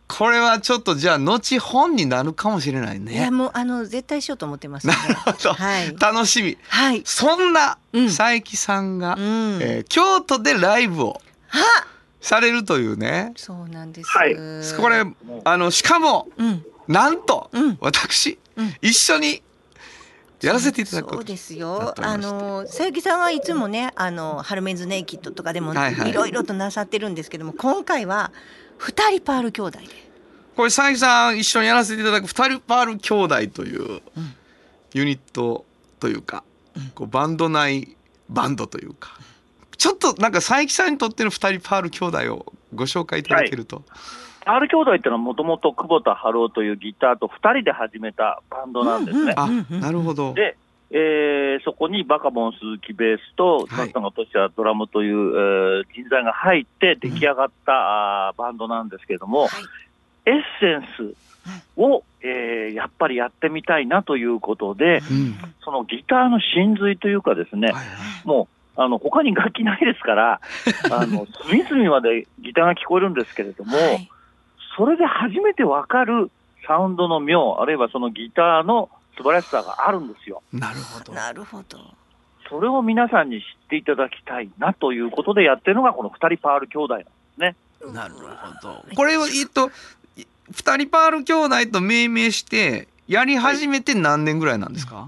これはちょっとじゃあ後本になるかもしれないね。 いやもうあの絶対しようと思ってます、ね、 なるほど、はい、楽しみ、 はい、 そんな佐伯さんが、うんえー、京都でライブをされるというね。 そうなんです、 はい、 これあのしかも、うん、なんと、うん、私、うん、一緒にやらせていただく。 そうですよ。あの佐伯さんはいつもね、あのハルメンズネイキッドとかでもいろいろとなさってるんですけども、はいはい、今回は二人パール兄弟で。 これ佐伯さん一緒にやらせていただく二人パール兄弟というユニットというか、うん、こうバンド内バンドというか、ちょっとなんか佐伯さんにとっての二人パール兄弟をご紹介いただけると。はい、 パール兄弟っていうのはもともと久保田春夫というギターとふたりで始めたバンドなんですね。 うんうん、あ、なるほど。 で、えー、そこにバカボン鈴木ベースと松永俊也ドラムという、えー、人材が入って出来上がった、うん、バンドなんですけれども、はい、エッセンスを、えー、やっぱりやってみたいなということで、うん、そのギターの真髄というかですね、はいはい、もうあの他に楽器ないですからあの隅々までギターが聞こえるんですけれども、はい、それで初めてわかるサウンドの妙、あるいはそのギターの素晴らしさがあるんですよ。 なるほど。 なるほど。 それを皆さんに知っていただきたいなということでやってるのがこの二人パール兄弟なんですね。 なるほど。これをえっと二人パール兄弟と命名してやり始めて何年ぐらいなんですか？はい、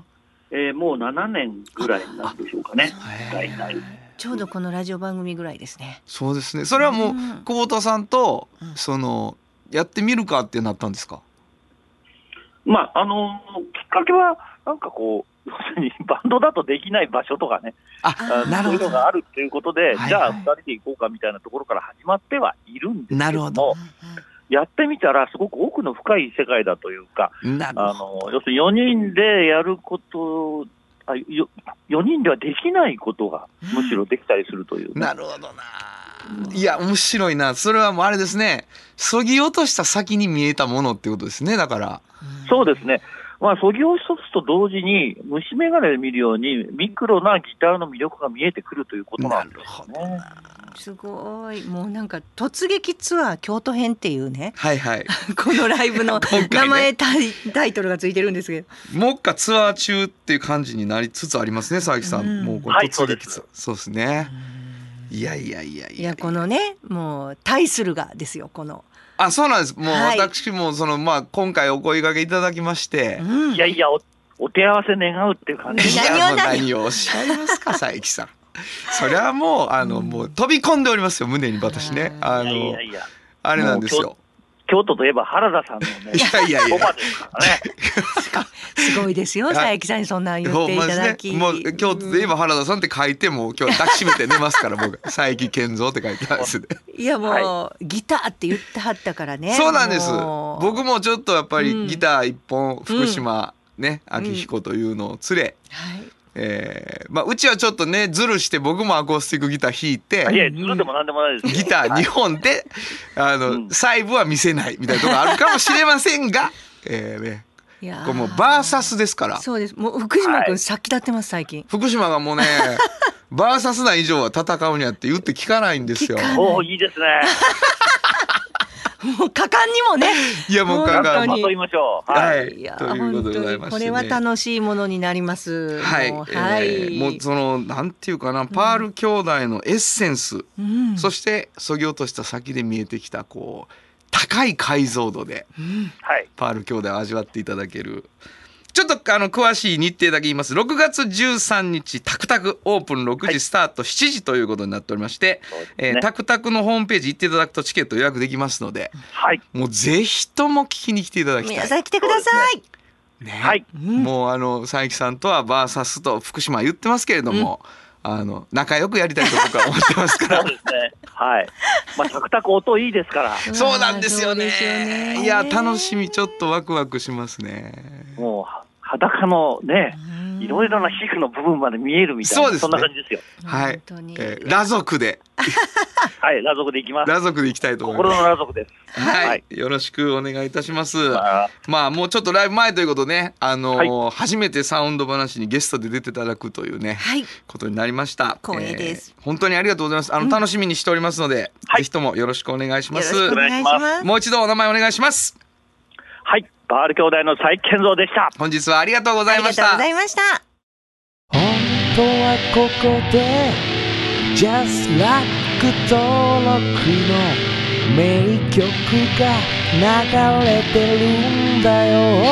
えー、もうななねんぐらいなんでしょうかね。大体。 ちょうどこのラジオ番組ぐらいですね。 そうですね。それはもう久保田さんと、うん、そのやってみるかってなったんですか？ まああのきっかけはなんかこう要するにバンドだとできない場所とかね、ああなるほど、そういうのがあるということで、はいはい、じゃあふたりで行こうかみたいなところから始まってはいるんですけども、なるほど、やってみたらすごく奥の深い世界だというか、あの要するによにんでやることあ よ, よにんではできないことがむしろできたりするという、ね、 なるほどな。いや面白いな。それはもうあれですね、そぎ落とした先に見えたものっていうことですね。だからそうですね、まあ、そぎ落とすと同時に虫眼鏡で見るようにミクロなギターの魅力が見えてくるということなんですね。 すごい。もうなんか突撃ツアー京都編っていうね、 はいはい、 このライブの名前、ね、タ, イタイトルがついてるんですけど、 もっかツアー中っていう感じになりつつありますね佐伯さん、うん、もうこの突撃ツアー、はい、そうですね。いやいやいやいやいや、このねもう対するがですよ、このあ、そうなんです。もう私もその、まあ、今回お声掛けいただきまして、 うん、いやいや お, お手合わせ願うっていう感じ。 いやもう何をおっしゃいますか佐伯さんそれはもうあの、うん、もう飛び込んでおりますよ胸に私ね。あのいやいやあれなんですよ、 京都といえば原田さんのね、いやいやいや、ですからねすごいですよ佐伯さんにそんな言っていただき、 ね、もう京都といえば原田さんって書いても今日抱きしめて寝ますから僕佐伯健三って書いてますね。 いやもう、はい、ギターって言ってはったからね。 そうなんです。僕もちょっとやっぱりギター一本、うん、福島ね明彦というのを連れ、うんはいえーまあ、うちはちょっとねズルして僕もアコースティックギター弾いて、 いやズルでもなんでもないですギターにほんで、はい、あの、うん、細部は見せないみたいなところあるかもしれませんが、えーね、いやこれもうバーサスですから。 そうです。もう福島君先立ってます最近。 福島がもうねバーサスな以上は戦うにゃって言って聞かないんですよ。 おおいいですねもう果敢にもね。 いやもう果敢に。 と言いましょう。 はい。いやということでございまして、ね、 これは楽しいものになります。 はい。 もう、 えーはい、もうそのなんていうかな、パール兄弟のエッセンス、うん、そしてそぎ落とした先で見えてきたこう高い解像度で、うん、パール兄弟を味わっていただける。ちょっとあの詳しい日程だけ言います。ろくがつじゅうさんにちタクタクオープンろくじスタートしちじということになっておりまして、はいえー、タクタクのホームページ行っていただくとチケット予約できますので、はい、もうぜひとも聞きに来ていただきたい。 皆さん来てください。 ねはい、もうあの佐伯さんとはバーサスと福島言ってますけれども、うん、あの仲良くやりたいと僕は思ってますからそうですね。はい。まあタクタク音いいですから。 そうなんですよね。よねいや楽しみちょっとワクワクしますね。 もう裸のねいろいろな皮膚の部分まで見えるみたいな、 そ, ね、そんな感じですよ。 はい、えー、裸族ではい、裸族でいきます。 裸族でいきたいと思います。 心の裸族です。 はい、はい、よろしくお願いいたします。まあ、まあ、もうちょっとライブ前ということでね、あのーはい、初めてサウンド話にゲストで出ていただくというね、はい、ことになりました。 光栄です、 えー、本当にありがとうございます。あの、うん、楽しみにしておりますので、はい、ぜひともよろしくお願いします。 よろしくお願いします。 もう一度お名前お願いします。 はい、パール兄弟の佐伯健三でした。 本日はありがとうございました。 ありがとうございました。 本当はここで Just Like 登録の名曲が流れてるんだよ。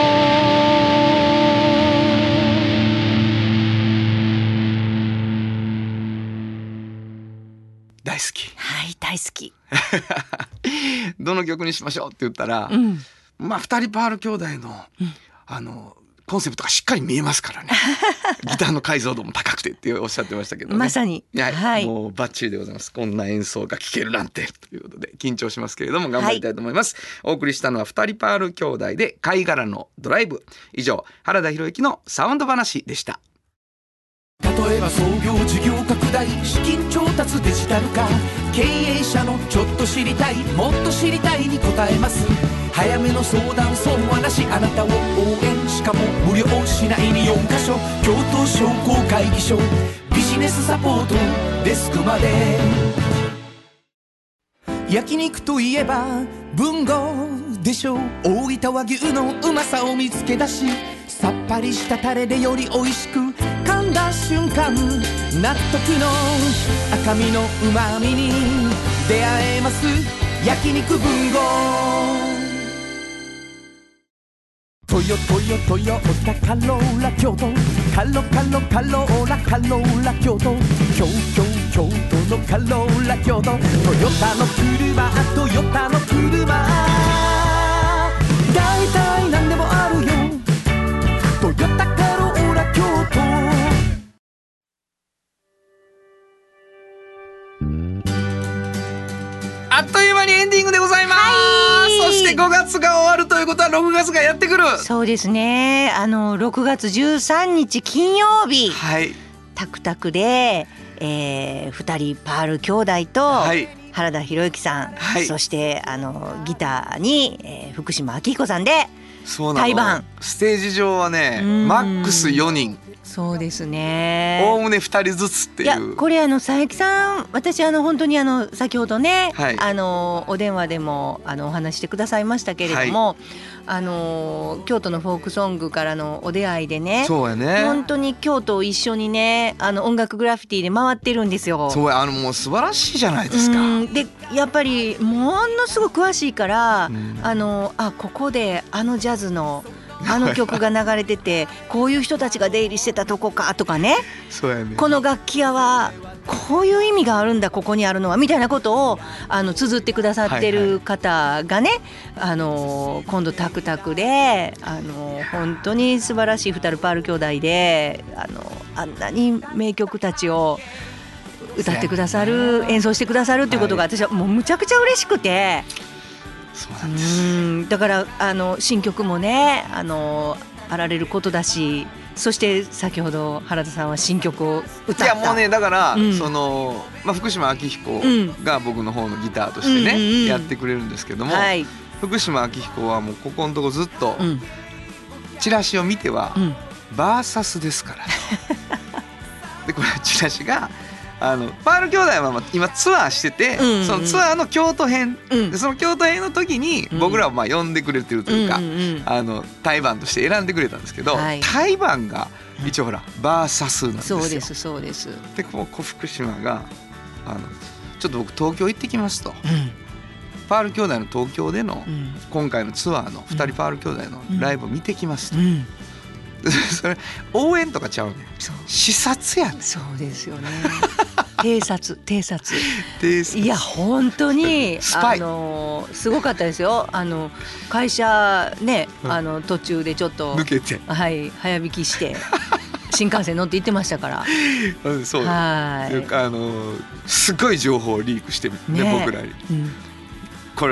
大好き。 はい、大好き。 どの曲にしましょうって言ったら、うん、まあふたりパール兄弟の、うん、あのコンセプトがしっかり見えますからね。ギターの解像度も高くてっておっしゃってましたけどね。 まさに、 はいはい、 もうバッチリでございます。こんな演奏が聴けるなんてということで緊張しますけれども頑張りたいと思います、はい、お送りしたのはふたりパール兄弟で貝殻のドライブ。以上、原田博之のサウンド話でした。 例えば創業事業拡大資金調達デジタル化経営者のちょっと知りたいもっと知りたいに答えます。早めの相談損はなしあなたを応援しかも無料市内によんかしょ京都商工会議所ビジネスサポートデスクまで。焼肉といえば文豪でしょう。大分和牛のうまさを見つけ出しさっぱりしたタレでより美味しく噛んだ瞬間納得の赤身のうまみに出会えます焼肉文豪。トヨトヨトヨタカローラ京都カロカロカローラカローラ京都京京京都のカローラ京都トヨタの車トヨタの車だいたいなんでもあるよトヨタカローラ京都。 あっという間にエンディングでございます、はい、そしてごがつが終わるということはろくがつがやってくる。 そうですね、あのろくがつじゅうさんにち金曜日、 はい、 タクタクで、えー、ふたりパール兄弟と、はい、原田博之さん、はい、そしてあのギターに、えー、福島明彦さんで対バン。 ステージ上はねマックスよにん。 そうですね、 おおむねふたりずつっていう。 いやこれあの佐伯さん、私あの本当にあの先ほどね、はい、あのお電話でもあのお話してくださいましたけれども、はい、あの京都のフォークソングからのお出会いでね、 そうやね、 本当に京都を一緒にねあの音楽グラフィティで回ってるんですよ。 そうや、あのもう素晴らしいじゃないですか。 うんでやっぱりものすごく詳しいから、うん、あのあここであのジャズのあの曲が流れててこういう人たちが出入りしてたとこかとかね、 そうやね、 この楽器屋はこういう意味があるんだここにあるのはみたいなことをあの綴ってくださってる方がね、はいはい、あの今度タクタクであの本当に素晴らしいふたりパール兄弟であのあんなに名曲たちを歌ってくださる、演奏してくださるっていうことが私はもうむちゃくちゃ嬉しくて、 そうなんです。 うんだからあの新曲もねあのあられることだし、そして先ほど原田さんは新曲を歌った。 いやもうねだから、うん、そのまあ、福島明彦が僕の方のギターとしてね、うんうんうん、やってくれるんですけども、はい、福島明彦はもうここのとこずっと、うん、チラシを見ては、うん、バーサスですからでこれチラシがあのパール兄弟は今ツアーしてて、うんうん、そのツアーの京都編、うん、でその京都編の時に僕らをまあ呼んでくれてるというか、うんうんうん、あの対バンとして選んでくれたんですけど、はい、対バンが一応ほらバーサスなんですよ。 そうですそうです。 でこう福島があのちょっと僕東京行ってきますと、うん、パール兄弟の東京での、うん、今回のツアーのふたりパール兄弟のライブを見てきますと、うんうんそれ応援とかちゃうねん、視察やねん。 そうですよね偵察偵察偵察いや本当にスパイ、 あのすごかったですよ。あの会社ね、うん、あの途中でちょっと抜けて、 はい、早引きして新幹線乗って行ってましたからうん、そうはい、あのすごい情報をリークしてみて、ね、僕らに、うん、これ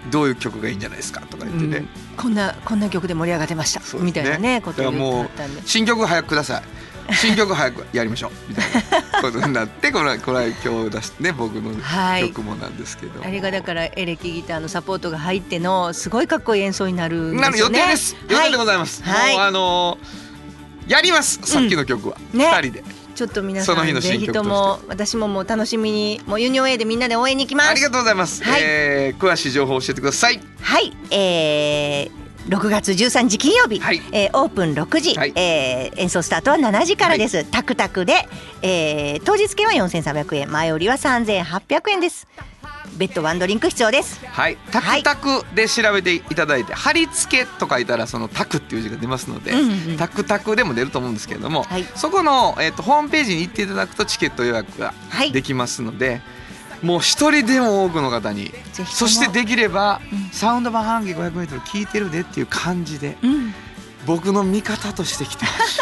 どういう曲がいいんじゃないですかとか言ってね、うん、 こんなこんな曲で盛り上がってました、ね、みたいなねことを言ってあったんで、 新曲早くください新曲早くやりましょうみたいなことになってこれこれ今日出してね僕の曲もなんですけど、 はい、あれがだからエレキギターのサポートが入ってのすごいかっこいい演奏になるんですよね。 予定です予定でございます、はい、もうあのー、やりますさっきの曲は、うんね、ふたりでちょっと皆さんぜひとも私ももう楽しみにもうユニオン A でみんなで応援に行きます。 ありがとうございます、はい、えー、詳しい情報を教えてください。 はい、えーろくがつじゅうさんにち金曜日、はい、えー、オープンろくじ、はい、えー、演奏スタートはしちじからです、はい、タクタクで、えー、当日券はよんせんさんびゃくえん、前売りはさんぜんはっぴゃくえんです。別途ワンドリンク必要です。 はい、タクタクで調べていただいて、はい、貼り付けと書いたらそのタクっていう字が出ますので、うんうん、タクタクでも出ると思うんですけれども、はい、そこの、えーと、ホームページに行っていただくとチケット予約ができますので、はい、もう一人でも多くの方に、そしてできれば、うん、サウンド版半径 ごひゃくメートル 聞いてるでっていう感じで、うん、僕の味方として来てほし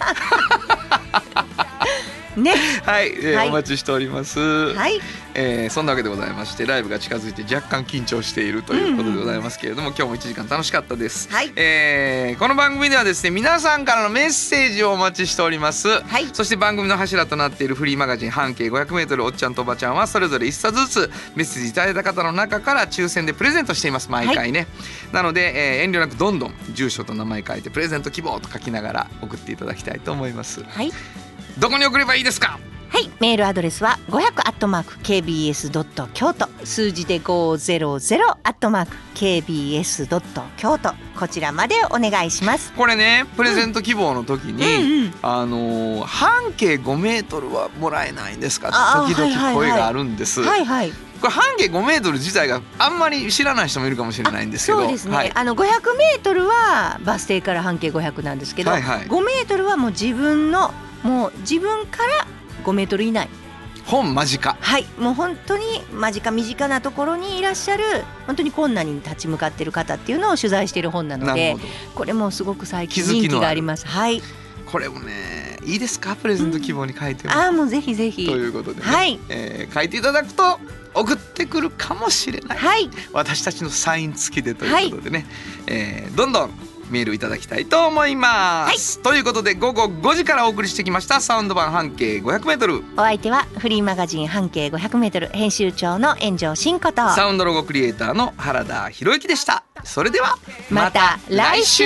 いね、はい、えーはい、お待ちしております、はい、えー、そんなわけでございまして、ライブが近づいて若干緊張しているということでございますけれども、うんうん、今日もいちじかん楽しかったです、はい、えー、この番組ではですね皆さんからのメッセージをお待ちしております、はい、そして番組の柱となっているフリーマガジン半径 ごひゃくメートル おっちゃんとおばちゃんはそれぞれいっさつずつメッセージいただいた方の中から抽選でプレゼントしています毎回ね、はい、なので、えー、遠慮なくどんどん住所と名前書いてプレゼント希望と書きながら送っていただきたいと思います、はい、どこに送ればいいですか？ はい、メールアドレスはごひゃくアットマーク ケービーエスドット京都、数字でごひゃくアットマーク ケービーエスドット京都、こちらまでお願いします。 これねプレゼント希望の時に、うんうん、あのー、半径ごメートルはもらえないんですかって時々声があるんです、はいはいはい、これ半径ごメートル自体があんまり知らない人もいるかもしれないんですけど、 そうですね、はい、あのごひゃくメートルはバス停から半径ごひゃくなんですけど、はいはい、ごメートルはもう自分のもう自分からごメートル以内、 本間近、 はい、もう本当に間近身近なところにいらっしゃる本当に困難に立ち向かっている方っていうのを取材している本なので、これもすごく最近人気があります。はい、 これもねいいですか、プレゼント希望に書いても、 うん、あもうぜひぜひということで、ね、 はい、 えー、書いていただくと送ってくるかもしれない、はい、私たちのサイン付きでということでね、はい、えー、どんどんメールいただきたいと思います、はい、ということで午後ごじからお送りしてきましたサウンド版半径 ごひゃくメートル、 お相手はフリーマガジン半径 ごひゃくメートル 編集長の炎上真子とサウンドロゴクリエイターの原田博之でした。それではまた来週。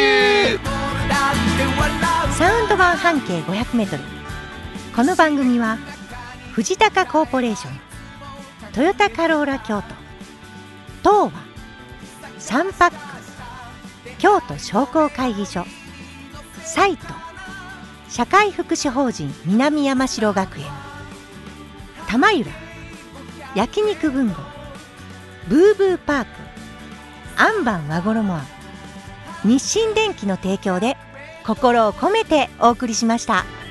サウンド版半径 ごひゃくメートル、この番組は藤高コーポレーション、トヨタカローラ京都、東和、サンパック、京都商工会議所、サイト、社会福祉法人南山城学園、玉浦、焼肉文吾、ブーブーパーク、アンバン和衣庵、日清電機の提供で心を込めてお送りしました。